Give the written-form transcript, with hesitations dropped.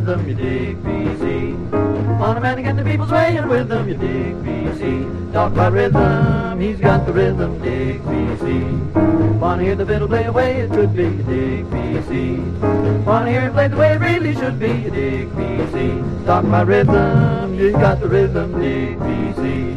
rhythm, you dig, BC. On a man to get the people swaying with them, you dig, BC. Talk about rhythm, he's got the rhythm, dig, BC. Wanna hear the fiddle play the way it should be, you dig, BC. Wanna hear it play the way it really should be, you dig, BC. Talk about rhythm, he's got the rhythm, dig, BC.